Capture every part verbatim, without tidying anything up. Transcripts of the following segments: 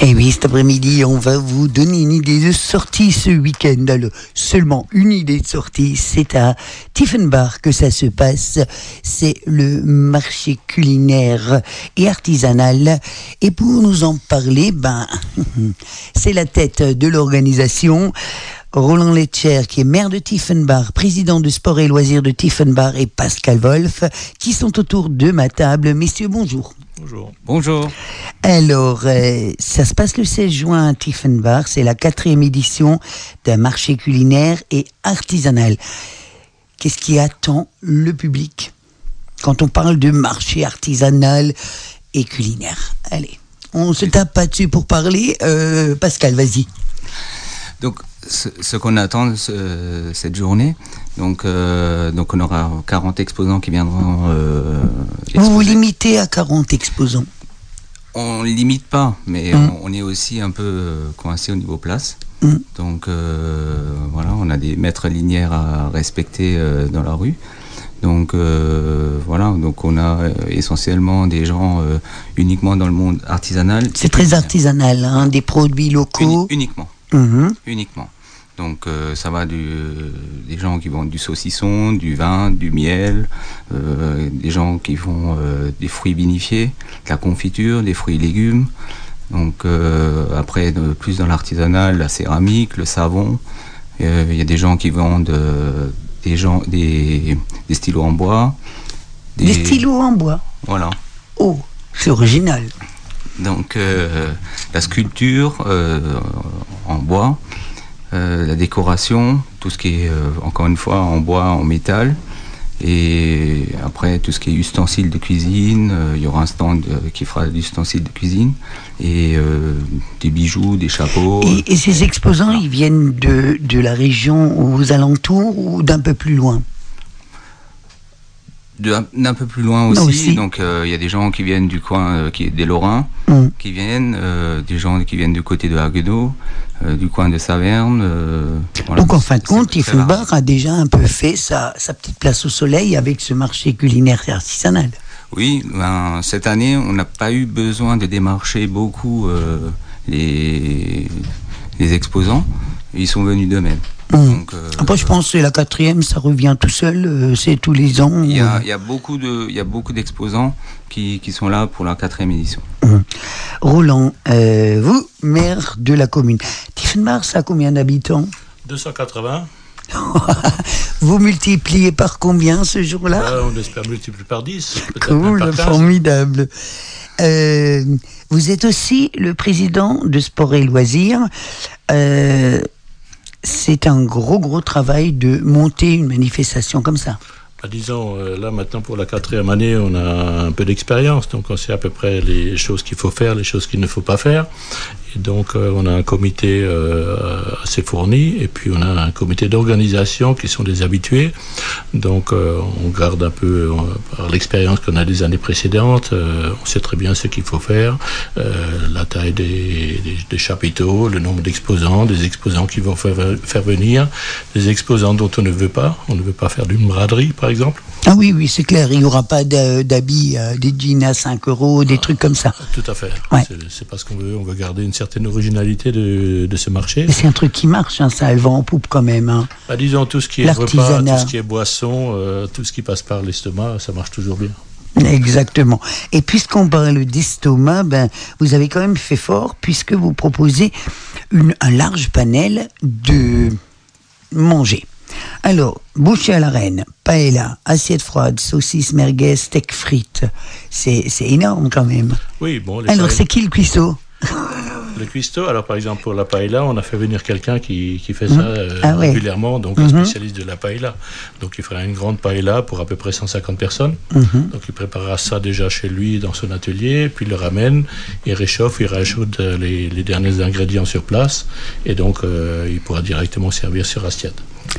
Et oui, cet après-midi, on va vous donner une idée de sortie ce week-end. Alors, seulement une idée de sortie, c'est à Tiefenbach que ça se passe. C'est le marché culinaire et artisanal. Et pour nous en parler, ben, c'est la tête de l'organisation, Roland Letcher, qui est maire de Tiefenbach, président de sport et loisirs de Tiefenbach, et Pascal Wolf, qui sont autour de ma table. Messieurs, bonjour. Bonjour. Bonjour. Alors, euh, ça se passe le seize juin à Tiefenbach. C'est la quatrième édition d'un marché culinaire et artisanal. Qu'est-ce qui attend le public quand on parle de marché artisanal et culinaire? Allez, on se tape pas dessus pour parler. Euh, Pascal, vas-y. Donc, ce, ce qu'on attend ce, cette journée, donc, euh, donc on aura quarante exposants qui viendront euh, Vous vous limitez à quarante exposants? On ne limite pas, mais mmh. on, on est aussi un peu coincé au niveau place. Mmh. Donc euh, voilà, on a des maîtres linéaires à respecter euh, dans la rue. Donc euh, voilà, donc on a euh, essentiellement des gens euh, uniquement dans le monde artisanal. C'est très artisanal, hein, des produits locaux. Uni- uniquement. Mmh. Uniquement. Donc euh, ça va du, euh, des gens qui vendent du saucisson, du vin, du miel, euh, des gens qui font euh, des fruits vinifiés, de la confiture, des fruits et légumes. Donc euh, après, de, plus dans l'artisanal, la céramique, le savon. Il euh, y a des gens qui vendent euh, des, gens, des, des stylos en bois. Des... des stylos en bois? Voilà. Oh, c'est original. Donc euh, la sculpture euh, en bois. Euh, la décoration, tout ce qui est euh, encore une fois en bois, en métal, et après tout ce qui est ustensiles de cuisine, il euh, y aura un stand euh, qui fera des ustensiles de cuisine et euh, des bijoux, des chapeaux. Et, et ces exposants, voilà. Ils viennent de, de la région aux alentours ou d'un peu plus loin? De, d'un peu plus loin aussi, aussi. Donc il euh, y a des gens qui viennent du coin euh, qui est des Lorrains, mm. qui viennent, euh, des gens qui viennent du côté de Haguenau, euh, du coin de Saverne. Euh, voilà. Donc en fin de compte, Tiefenbach a déjà un peu fait sa, sa petite place au soleil avec ce marché culinaire et artisanal. Oui, ben, cette année, on n'a pas eu besoin de démarcher beaucoup euh, les, les exposants. Ils sont venus d'eux-mêmes. Mmh. Donc, euh, Après, je pense que c'est la quatrième, ça revient tout seul, euh, c'est tous les ans. Il y a, il y a beaucoup de, il y a beaucoup d'exposants qui, qui sont là pour la quatrième édition. Mmh. Roland, euh, vous, maire de la commune, Tiefenbach, ça a combien d'habitants? deux cent quatre-vingts. Vous multipliez par combien ce jour-là? euh, On espère multiplier par dix. Cool, formidable. Euh, vous êtes aussi le président de Sport et Loisirs. Euh, c'est un gros, gros travail de monter une manifestation comme ça. Bah, disons, euh, là maintenant pour la quatrième année, on a un peu d'expérience, donc on sait à peu près les choses qu'il faut faire, les choses qu'il ne faut pas faire. Et donc euh, on a un comité euh, assez fourni, et puis on a un comité d'organisation qui sont des habitués. Donc euh, on garde un peu, euh, par l'expérience qu'on a des années précédentes, euh, on sait très bien ce qu'il faut faire, euh, la taille des, des, des chapiteaux, le nombre d'exposants, des exposants qui vont faire, faire venir, des exposants dont on ne veut pas. On ne veut pas faire d'une braderie, par exemple. Ah oui, oui, c'est clair, il n'y aura pas d'habits, euh, des jeans à cinq euros, des ah, trucs comme ça. Tout à fait, ouais. c'est, c'est pas ce qu'on veut, on veut garder une certaine originalité de, de ce marché. Mais c'est un truc qui marche, hein, ça, elle vend en poupe quand même. Hein. Bah, disons, tout ce qui est repas, tout ce qui est boisson, euh, tout ce qui passe par l'estomac, ça marche toujours bien. Exactement. Et puisqu'on parle d'estomac, ben, vous avez quand même fait fort, puisque vous proposez une, un large panel de manger. Alors, bouchée à la reine, paella, assiette froide, saucisse, merguez, steak frites, c'est, c'est énorme quand même. Oui, bon. Les Alors, paella... c'est qui le cuistot? Le cuistot, alors par exemple pour la paella, on a fait venir quelqu'un qui, qui fait ça euh, ah ouais. régulièrement, donc mm-hmm. un spécialiste de la paella. Donc il fera une grande paella pour à peu près cent cinquante personnes. Mm-hmm. Donc il préparera ça déjà chez lui dans son atelier, puis il le ramène, il réchauffe, il rajoute les, les derniers ingrédients sur place, et donc euh, il pourra directement servir sur assiette.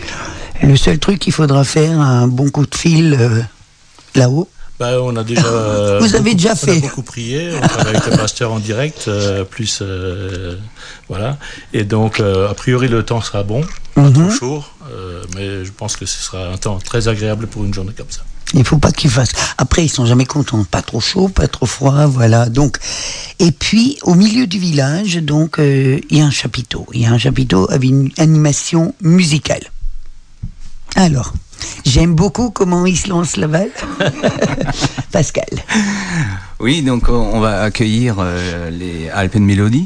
Le seul truc, il faudra faire un bon coup de fil euh, là-haut. Bah, on a déjà, euh, Vous avez beaucoup, déjà fait. On a beaucoup prié, on travaille avec le pasteur en direct, euh, plus euh, voilà. Et donc, euh, a priori, le temps sera bon, pas mm-hmm. trop chaud, euh, mais je pense que ce sera un temps très agréable pour une journée comme ça. Il faut pas qu'ils fassent. Après, ils sont jamais contents. Pas trop chaud, pas trop froid, voilà. Donc, et puis, au milieu du village, donc, euh, il y a un chapiteau. Il y a un chapiteau avec une animation musicale. Alors, j'aime beaucoup comment il se lance la balle. Pascal. Oui, donc on va accueillir euh, les Alpenmelodie.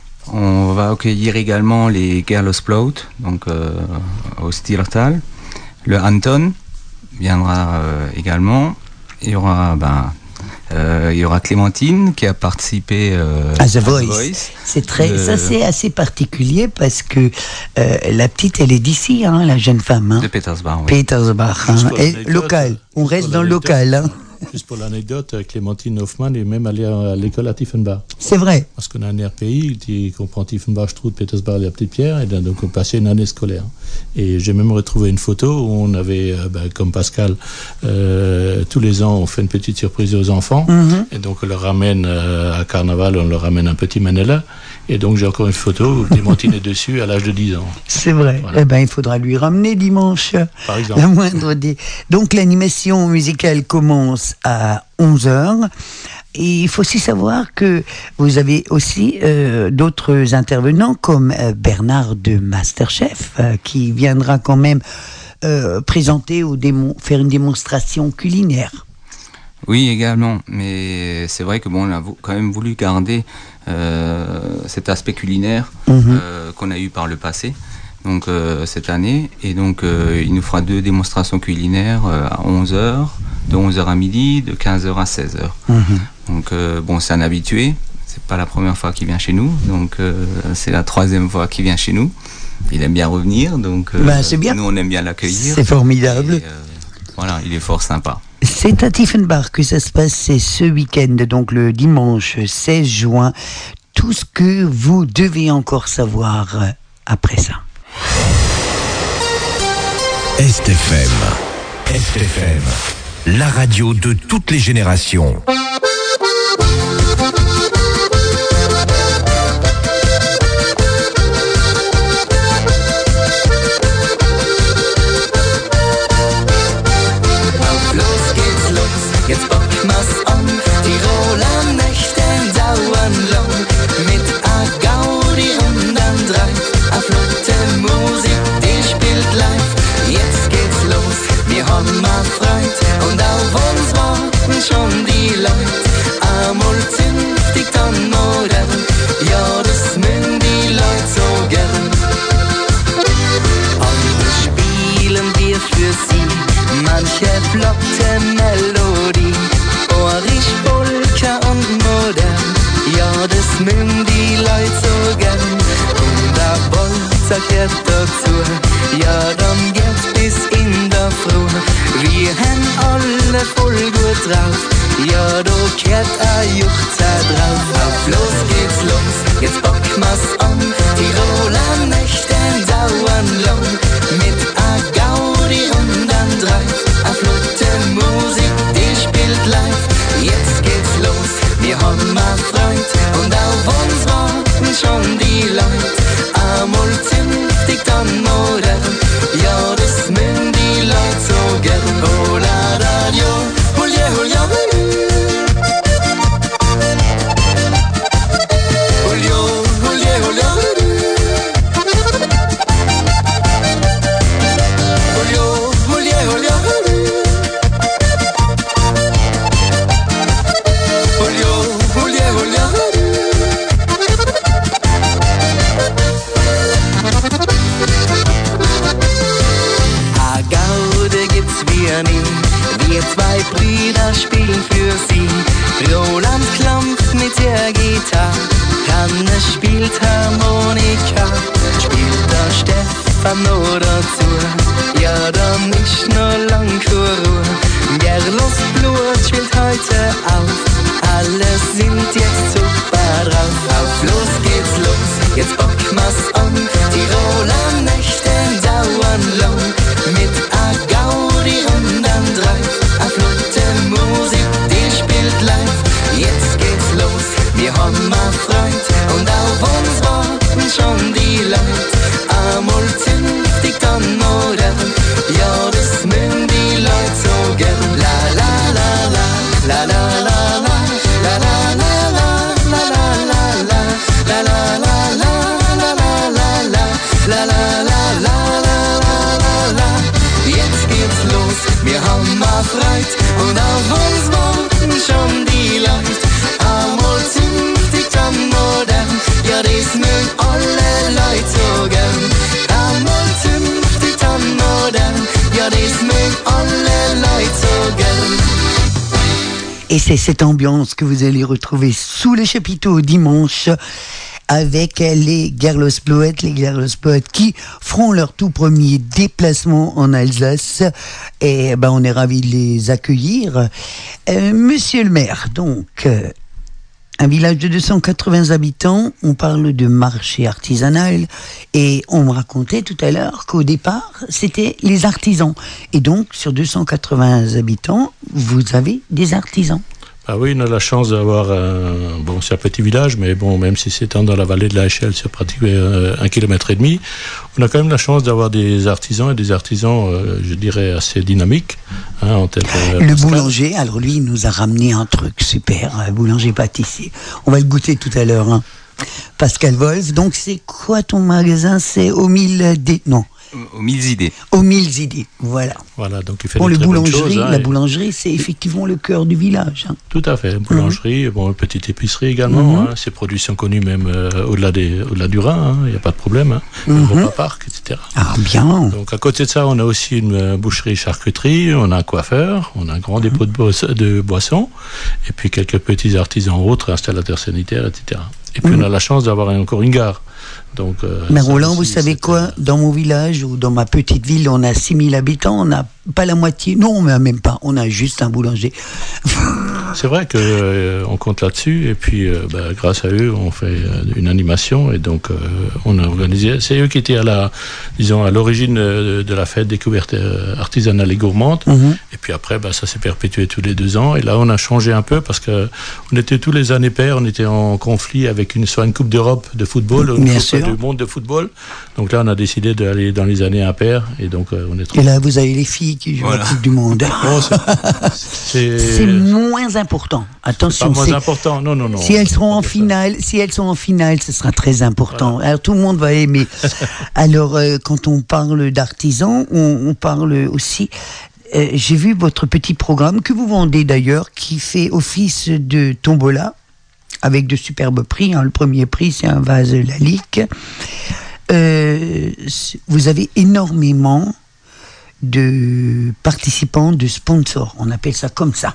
On va accueillir également les Gerlosplaut, donc euh, au Stiertal. Le Anton viendra euh, également. Il y aura, ben, euh, il y aura Clémentine qui a participé euh, à The Voice. Voice. C'est très, de, ça c'est assez particulier parce que euh, la petite, elle est d'ici, hein, la jeune femme. Hein. De Petersbach. Oui. Petersbach, hein, et local. On reste dans le local. Hein. Juste pour l'anecdote, Clémentine Hoffmann est même allée à l'école à Tiefenbach. C'est vrai. Parce qu'on a un R P I qui comprend Tiefenbach, Stroud, Petersbach et la Petite Pierre, et donc on passait une année scolaire. Et j'ai même retrouvé une photo où on avait, euh, ben, comme Pascal, euh, tous les ans on fait une petite surprise aux enfants, mm-hmm. et donc on leur ramène euh, à Carnaval, on leur ramène un petit Manela. Et donc j'ai encore une photo où Clémentine est dessus à l'âge de dix ans. C'est vrai. Voilà. Eh ben, il faudra lui ramener dimanche. Par exemple. La moindre des... Donc l'animation musicale commence à onze heures. Et il faut aussi savoir que vous avez aussi euh, d'autres intervenants comme euh, Bernard de Masterchef euh, qui viendra quand même euh, présenter ou démon- faire une démonstration culinaire. Oui, également. Mais c'est vrai que bon, on a quand même voulu garder euh, cet aspect culinaire mmh. euh, qu'on a eu par le passé. Donc euh, cette année, et donc euh, il nous fera deux démonstrations culinaires euh, à onze heures, de onze heures à midi, de quinze heures à seize heures. Mmh. Donc euh, bon, c'est un habitué, c'est pas la première fois qu'il vient chez nous, donc euh, c'est la troisième fois qu'il vient chez nous. Il aime bien revenir, donc euh, ben, c'est bien. Nous on aime bien l'accueillir. C'est formidable. Et, euh, voilà, il est fort sympa. C'est à Tiefenbach que ça se passe, c'est ce week-end, donc le dimanche seize juin. Tout ce que vous devez encore savoir après ça. Est F M. Est F M. La radio de toutes les générations. Jetzt packen wir's an, Tiroler Nächte dauern lang. Mit a Gaudi und am Dreif, a flotte Musik, die spielt live. Jetzt geht's los, wir haben a Freude und auf uns warten schon die Leute. Einmal zünftig, dann modern, ja das mögen die Leute so gern. Andere spielen wir für sie, manche flotte Melodie. Orisch, Polka und modern, ja das mögen die Leute so gern. Und der Bolzer gehört dazu, ja dann geht's bis in der Früh. Wir haben alle voll gut drauf, ja da gehört ein Juchzer drauf. Auf los geht's los, jetzt packen wir's an, Tiroler Nächte dauern lang. Mit a Gaudi und an Dreif, a flotte Musik, die spielt live. Jetzt geht's los, wir haben a Freude und auf uns warten schon die Leute. Einmal zünftig, dann modern, ja das mögen die Leute so gern. Oh la da dio, hol ja, hol ja, hol ja, hol ja, hol ja, hol ja, hol ja, hol ja, wir zwei Brüder spielen für sie. Roland klampft mit der Gitarre, Hanne spielt Harmonika, spielt der Stefan noch dazu. Ja, dann ist noch lang keine Ruhe. Gerlos Blut spielt heute auf, alle sind jetzt super drauf. Auf los geht's los, jetzt packen wir's an, Tiroler Nächte dauern lang. Mit a Gaudi und am Dreif, a flotte Musik, die spielt live. Jetzt geht's los, wir haben a Freude und auf uns warten schon die Leute. Einmal zünftig, dann modern, ja das mögen die Leute so gern. Freude und auf uns warten schon die Leute. Einmal zünft die Tannenmodern, ja das mögen alle Leute so gern. Einmal zünft die Tannenmodern, ja das mögen alle Leute so gern. Et c'est cette ambiance que vous allez retrouver sous le chapiteau dimanche avec les Gerlosbloet, les Gerlosbloet qui feront leur tout premier déplacement en Alsace. Et ben, on est ravis de les accueillir. Euh, Monsieur le maire, donc, euh, un village de deux cent quatre-vingts habitants, on parle de marché artisanal et on me racontait tout à l'heure qu'au départ, c'était les artisans. Et donc, sur deux cent quatre-vingts habitants, vous avez des artisans. Ah oui, on a la chance d'avoir un... Bon, c'est un petit village, mais bon, même si c'est dans la vallée de la Échelle, c'est pratiquement un kilomètre et demi, on a quand même la chance d'avoir des artisans et des artisans, euh, je dirais, assez dynamiques. Hein, en tête, euh, le boulanger, alors lui, il nous a ramené un truc super, un boulanger-pâtissier. On va le goûter tout à l'heure. Hein. Pascal Wolf, donc c'est quoi ton magasin? C'est au mille D... Non. Aux mille idées. Aux mille idées, voilà. Voilà, donc il fait bon, des le très boulangerie, bonnes choses. Hein, la et... boulangerie, c'est effectivement le cœur du village. Hein. Tout à fait, boulangerie, mmh. bon, petite épicerie également. Mm-hmm. Hein, ces produits sont connus même euh, au-delà, des, au-delà du Rhin, il n'y a pas de problème. Hein, mm-hmm. Le repas parc, et cetera. Ah bien. Donc à côté de ça, on a aussi une euh, boucherie-charcuterie, on a un coiffeur, on a un grand dépôt de, bo- de boissons, et puis quelques petits artisans autres, installateurs sanitaires, et cetera. Et puis mmh. on a la chance d'avoir encore une gare. Donc, euh, mais Roland, vous savez quoi? Dans mon village ou dans ma petite ville, on a six mille habitants, on n'a pas la moitié. Non, on n'a même pas. On a juste un boulanger. C'est vrai qu'on euh, compte là-dessus. Et puis, euh, bah, grâce à eux, on fait euh, une animation. Et donc, euh, on a organisé. C'est eux qui étaient à la, disons, à l'origine de, de la fête découverte euh, artisanale et gourmande. Mm-hmm. Et puis après, bah, ça s'est perpétué tous les deux ans. Et là, on a changé un peu parce que on était tous les années pairs. On était en conflit avec une, soit une Coupe d'Europe de football, une Bien Coupe sûr. du monde de football. Donc là, on a décidé d'aller dans les années impaires. Et donc, euh, on est trop... Et là, vous avez les filles qui jouent voilà. la Coupe du Monde. Bon, c'est, c'est... c'est moins important. Attention, c'est pas moins c'est... important. Non, non, non. Si elles seront en finale, si elles sont en finale, ce sera très important. Voilà. Alors tout le monde va aimer. Alors euh, quand on parle d'artisans, on, on parle aussi. Euh, j'ai vu votre petit programme que vous vendez d'ailleurs, qui fait office de tombola avec de superbes prix. Hein. Le premier prix, c'est un vase Lalique. Euh, vous avez énormément de participants, de sponsors. On appelle ça comme ça.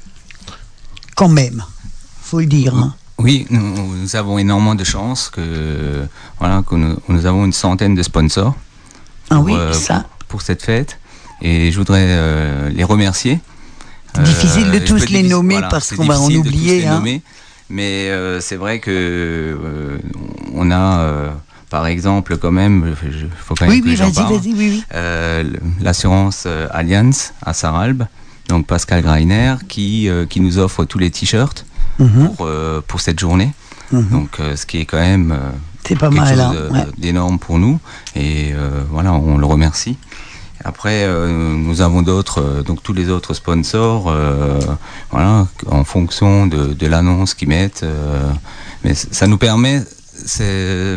Quand même, faut le dire. Hein. Oui, nous, nous avons énormément de chance que, voilà, que nous, nous avons une centaine de sponsors ah pour, oui, euh, ça. Pour, pour cette fête. Et je voudrais euh, les remercier. Difficile de euh, tous les nommer voilà, parce qu'on va en oublier. Hein. Nommer, mais euh, c'est vrai que euh, on a, euh, par exemple, quand même, il faut quand même oui, que oui, j'en vas-y, parle, vas-y, oui, oui. Euh, l'assurance euh, Allianz à Sarralbe. Donc Pascal Greiner qui, euh, qui nous offre tous les t-shirts mmh. pour, euh, pour cette journée. Mmh. Donc euh, ce qui est quand même euh, c'est pas quelque mal, chose hein, de, ouais. d'énorme pour nous. Et euh, voilà, on le remercie. Après, euh, nous avons d'autres, euh, donc tous les autres sponsors, euh, voilà, en fonction de, de l'annonce qu'ils mettent. Euh, mais ça nous permet c'est,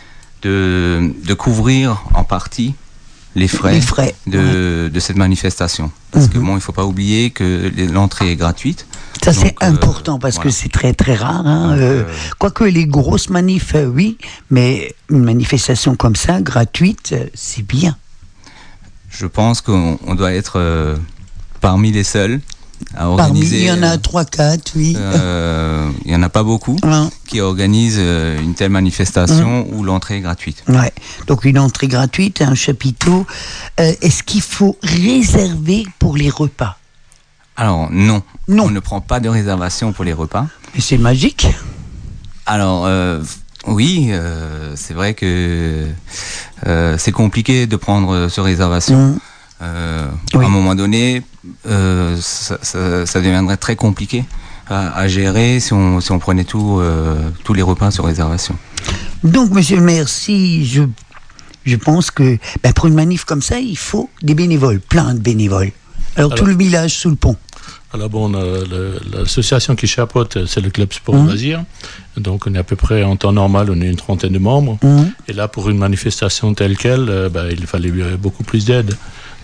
de, de couvrir en partie les frais, les frais de, ouais. de cette manifestation. Parce mmh. que bon, il ne faut pas oublier que l'entrée est gratuite. Ça, donc, c'est important euh, parce voilà. que c'est très très rare. Hein, donc, euh, euh, quoique les grosses manifs, euh, oui, mais une manifestation comme ça, gratuite, euh, c'est bien. Je pense qu'on on doit être euh, parmi les seuls à organiser. Parmi, il y en a trois quatre, oui. Euh, il n'y en a pas beaucoup hein. qui organisent euh, une telle manifestation mmh. où l'entrée est gratuite. Ouais. Donc une entrée gratuite, un chapiteau. Euh, est-ce qu'il faut réserver pour les repas ? Alors non. non, on ne prend pas de réservation pour les repas. Mais c'est magique. Alors euh, oui, euh, c'est vrai que euh, c'est compliqué de prendre ce réservation. Mmh. Euh, oui. À un moment donné, euh, ça, ça, ça deviendrait très compliqué à, à gérer si on, si on prenait tout, euh, tous les repas sur réservation. Donc, monsieur le maire, si je, je pense que ben, pour une manif comme ça, il faut des bénévoles, plein de bénévoles. Alors, Alors tout le village sous le pont. Alors bon, on a le, l'association qui chapeaute, c'est le club sport mmh. loisir. Donc on est à peu près en temps normal, on est une trentaine de membres. Mmh. Et là, pour une manifestation telle quelle, euh, bah, il fallait beaucoup plus d'aide.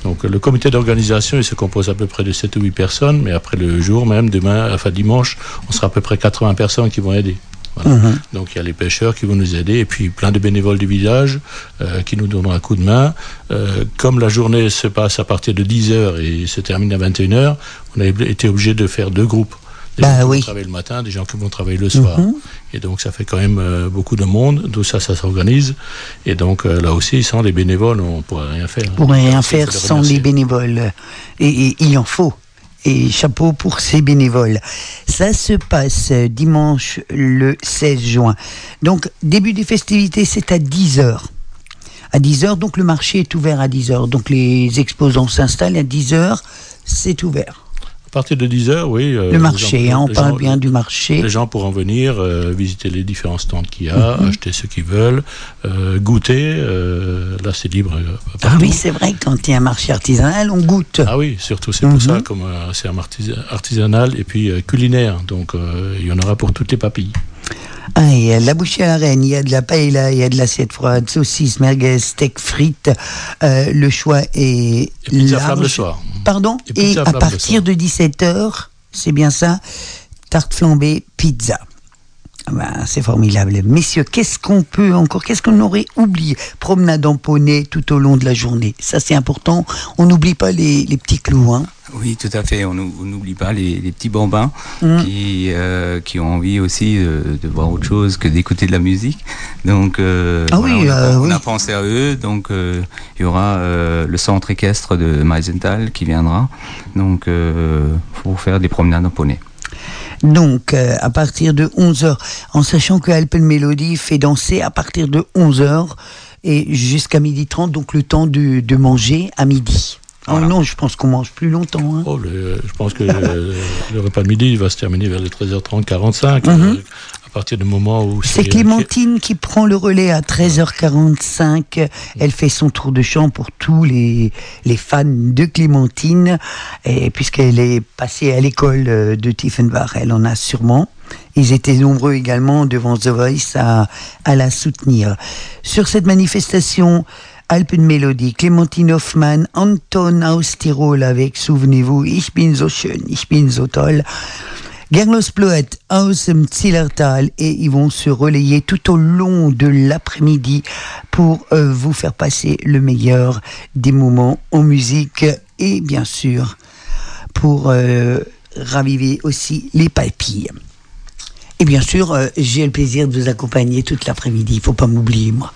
Donc le comité d'organisation, il se compose à peu près de sept ou huit personnes, mais après le jour même, demain, enfin dimanche, on sera à peu près quatre-vingts personnes qui vont aider. Voilà. Mmh. Donc il y a les pêcheurs qui vont nous aider et puis plein de bénévoles du village euh, qui nous donneront un coup de main. Euh, comme la journée se passe à partir de dix heures et se termine à vingt et une heures, on a été obligé de faire deux groupes. Des bah, gens qui oui. vont travailler le matin, des gens qui vont travailler le soir. Mmh. Et donc ça fait quand même euh, beaucoup de monde, tout ça, ça s'organise. Et donc euh, là aussi, sans les bénévoles, on ne pourrait rien faire. On ne pourrait rien faire sans les bénévoles. Et, et il en faut. Et chapeau pour ces bénévoles. Ça se passe dimanche le seize juin. Donc, début des festivités, c'est à dix heures. À dix heures, donc le marché est ouvert à dix heures. Donc les exposants s'installent à dix heures, c'est ouvert. À partir de dix heures, oui. Euh, le marché, gens, hein, on parle gens, bien du marché. Les gens pourront venir euh, visiter les différents stands qu'il y a, mm-hmm. acheter ce qu'ils veulent, euh, goûter. Euh, là, c'est libre. Euh, ah oui, c'est vrai, quand il y a un marché artisanal, on goûte. Ah oui, surtout, c'est mm-hmm. pour ça, comme euh, c'est un artis- artisanal et puis euh, culinaire. Donc, euh, il y en aura pour toutes les papilles. Ah, il y a de la bouchée à la reine, il y a de la paella, il y a de l'assiette froide, saucisses, merguez, steak, frites. Euh, le choix est et large. Le soir. Pardon. Et, et à partir de dix-sept heures, c'est bien ça, tarte flambée, pizza. Ben, c'est formidable. Messieurs, qu'est-ce qu'on peut encore, qu'est-ce qu'on aurait oublié? Promenade en poney tout au long de la journée. Ça, c'est important. On n'oublie pas les, les petits clous, hein. Oui, tout à fait. On n'oublie pas les, les petits bambins mmh. qui, euh, qui ont envie aussi de, de voir autre chose que d'écouter de la musique. Donc, euh, ah voilà, oui, on, a, euh, on oui. a pensé à eux. Donc, euh, il y aura euh, le centre équestre de Meisenthal qui viendra. Donc, euh, pour faire des promenades en poney. Donc, euh, à partir de onze heures, en sachant que Alpenmelodie fait danser à partir de onze heures et jusqu'à midi trente, donc le temps de, de manger à midi. Voilà. Oh non, je pense qu'on mange plus longtemps. Hein. Oh, le, je pense que le, le repas de midi il va se terminer vers les treize heures trente, quarante-cinq. Mm-hmm. euh, à partir du moment où... C'est, c'est Clémentine qui prend le relais à treize heures quarante-cinq. Elle fait son tour de chant pour tous les, les fans de Clémentine. Et puisqu'elle est passée à l'école de Tiefenbach, elle en a sûrement. Ils étaient nombreux également devant The Voice à, à la soutenir. Sur cette manifestation... Alpenmelodie, Clémentine Hoffmann, Anton aus Tirol avec, souvenez-vous, Ich bin so schön, ich bin so toll, Gerlos Bloet aus dem Zillertal, et ils vont se relayer tout au long de l'après-midi pour euh, vous faire passer le meilleur des moments en musique et bien sûr pour euh, raviver aussi les papilles. Et bien sûr, euh, j'ai le plaisir de vous accompagner toute l'après-midi. Il ne faut pas m'oublier, moi.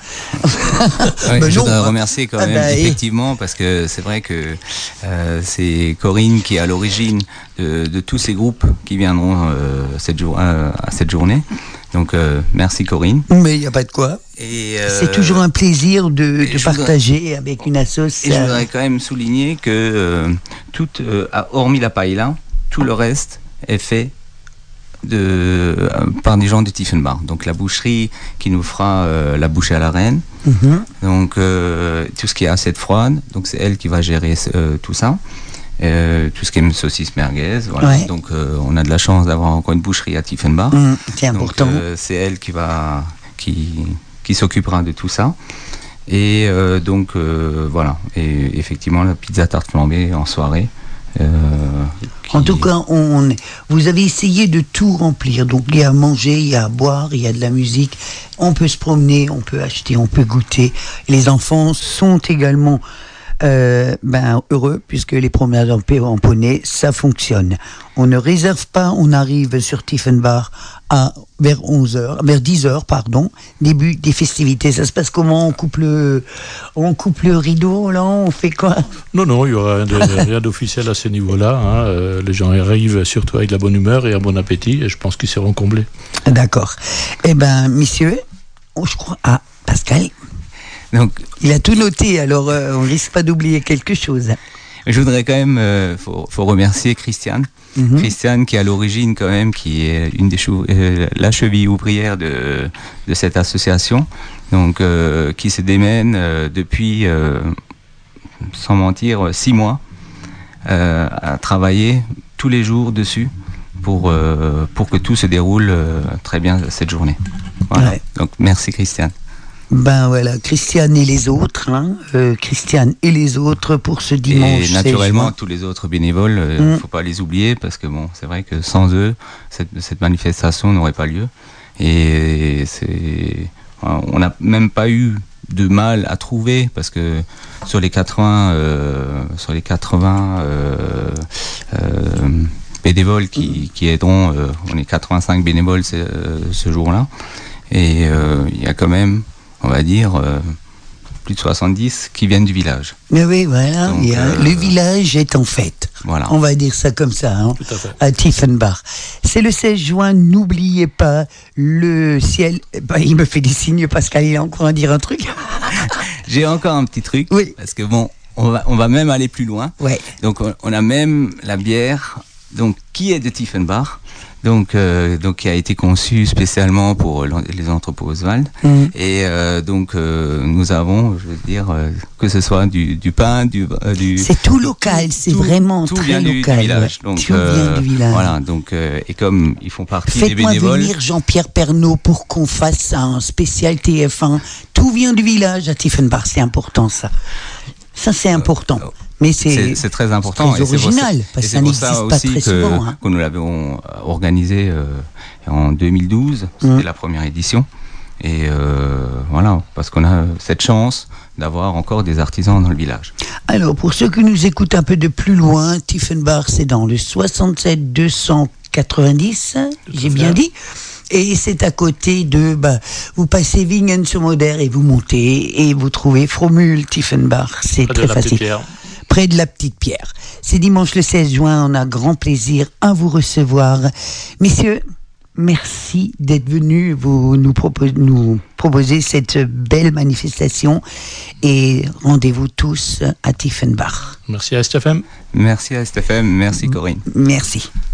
Ouais, ben je non, voudrais hein. remercier quand même, ah bah, effectivement, et... parce que c'est vrai que euh, c'est Corinne qui est à l'origine de, de tous ces groupes qui viendront euh, cette jour, euh, à cette journée. Donc, euh, merci Corinne. Mais il n'y a pas de quoi. Et euh, c'est toujours un plaisir de, de partager voudrais, avec une association. Et je voudrais quand même souligner que, euh, tout, euh, hormis la paella, tout le reste est fait de, euh, par des gens de Tiefenbach. Donc la boucherie qui nous fera euh, la bouchée à la reine. Mm-hmm. Donc euh, tout ce qui est assiette froide, donc c'est elle qui va gérer euh, tout ça. Euh, tout ce qui est saucisse merguez, voilà. Ouais. Donc euh, on a de la chance d'avoir encore une boucherie à Tiefenbach. Mmh, c'est important. Donc, euh, c'est elle qui va, qui, qui s'occupera de tout ça. Et euh, donc euh, voilà. Et effectivement la pizza tarte flambée en soirée. Euh, qui... En tout cas, on, vous avez essayé de tout remplir. Donc il y a à manger, il y a à boire, il y a de la musique. On peut se promener, on peut acheter, on peut goûter. Les enfants sont également euh, ben, heureux puisque les promenades en, en poney, ça fonctionne. On ne réserve pas, on arrive sur Tiefenbach à vers onze heures, vers dix heures, pardon, début des festivités. Ça se passe comment? On coupe le, on coupe le rideau, là, on fait quoi? Non, non, il y aura rien, rien d'officiel à ce niveau-là. Hein. Euh, les gens arrivent surtout avec la bonne humeur et un bon appétit, et je pense qu'ils seront comblés. D'accord. Eh ben, messieurs, oh, je crois, ah, Pascal, donc, il a tout noté, alors euh, on risque pas d'oublier quelque chose. Je voudrais quand même, euh, faut, faut remercier Christiane. Mm-hmm. Christiane qui est à l'origine quand même, qui est une des chou- euh, la cheville ouvrière de, de cette association, donc euh, qui se démène euh, depuis, euh, sans mentir, six mois euh, à travailler tous les jours dessus pour, euh, pour que tout se déroule euh, très bien cette journée. Voilà. Ouais. Donc merci Christiane. Ben voilà, Christiane et les autres, hein, euh, Christiane et les autres pour ce dimanche. Et naturellement, tous les autres bénévoles, il euh, ne mm. faut pas les oublier parce que bon, c'est vrai que sans eux, cette, cette manifestation n'aurait pas lieu. Et c'est, on n'a même pas eu de mal à trouver parce que sur les quatre-vingts, euh, sur les quatre-vingts euh, euh, bénévoles qui, qui aideront, euh, on est quatre-vingt-cinq bénévoles ce, ce jour-là, et euh, il y a quand même, on va dire, euh, plus de soixante-dix qui viennent du village. Mais oui, voilà, Donc, il y a, euh, le village est en fête. Voilà. On va dire ça comme ça, hein, Tout à fait. à Tiefenbach. C'est le seize juin, n'oubliez pas, le ciel... Bah, il me fait des signes, Pascal, il a encore à dire un truc. J'ai encore un petit truc, oui. parce que bon, on va, on va même aller plus loin. Ouais. Donc on, on a même la bière, donc, qui est de Tiefenbach. Donc, euh, donc, qui a été conçu spécialement pour les entrepôts Oswald. Mmh. Et euh, donc, euh, nous avons, je veux dire, euh, que ce soit du, du pain, du, euh, du. C'est tout local, c'est tout, vraiment tout très vient du, local. Du village. Ouais. Donc, tout euh, vient du village. Voilà. Donc, euh, et comme ils font partie des bénévoles. Faites-moi venir Jean-Pierre Pernaut pour qu'on fasse un spécial T F un. Tout vient du village à Tiefenbach, c'est important ça. Ça c'est important. Euh, Mais c'est, c'est, c'est très important. C'est très original, et c'est parce que ça n'existe ça pas très que, souvent. Hein. Que nous l'avons organisé euh, en deux mille douze, c'était mmh. la première édition. Et euh, voilà, parce qu'on a cette chance d'avoir encore des artisans dans le village. Alors, pour ceux qui nous écoutent un peu de plus loin, Tiefenbach, c'est dans le soixante-sept deux cent quatre-vingt-dix, j'ai bien dit. Et c'est à côté de, bah, vous passez Wingen-sur-Moder et vous montez et vous trouvez Fromül, Tiefenbach. C'est Près très de la facile. Petite-Pierre. Près de la Petite Pierre. C'est dimanche le seize juin. On a grand plaisir à vous recevoir. Messieurs, merci d'être venus vous, nous, propos- nous proposer cette belle manifestation. Et rendez-vous tous à Tiefenbach. Merci à S T F M. Merci à S T F M. Merci Corinne. Merci.